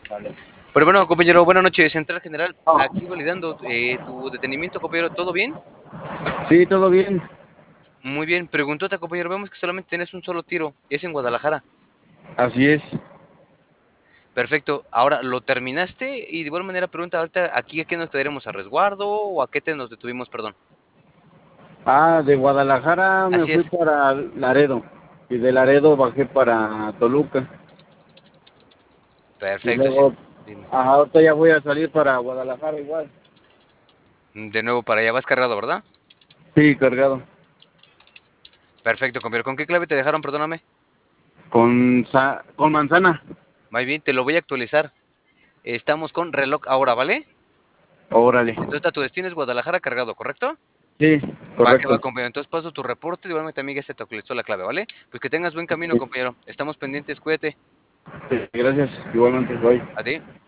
Vale. Pero bueno, compañero, buenas noches, Central General, Ah, aquí validando tu detenimiento, compañero, ¿todo bien? sí, todo bien. Muy bien, preguntota, compañero, vemos que solamente tienes un solo tiro, es en Guadalajara. Así es. Perfecto, ahora, ¿lo terminaste? Y de igual manera, pregunta, ahorita, ¿aquí a qué nos quedaremos a resguardo o a qué te nos detuvimos, perdón? De Guadalajara me Así fui es, para Laredo y de Laredo bajé para Toluca y perfecto, sí, luego, dime. ahorita ya voy a salir para Guadalajara igual. De nuevo para allá, vas cargado, ¿verdad? Sí, cargado. Perfecto, compañero, ¿con qué clave te dejaron, perdóname? Con manzana. Muy bien, te lo voy a actualizar. Estamos con reloj ahora, ¿vale? Órale. Entonces, tu destino es Guadalajara cargado, ¿correcto? Sí, Va que va, correcto. compañero. Entonces paso tu reporte, igualmente amiga se te actualizó la clave, ¿vale? Pues que tengas buen camino, compañero. Estamos pendientes, cuídate. Sí, gracias. Igualmente, voy. A ti.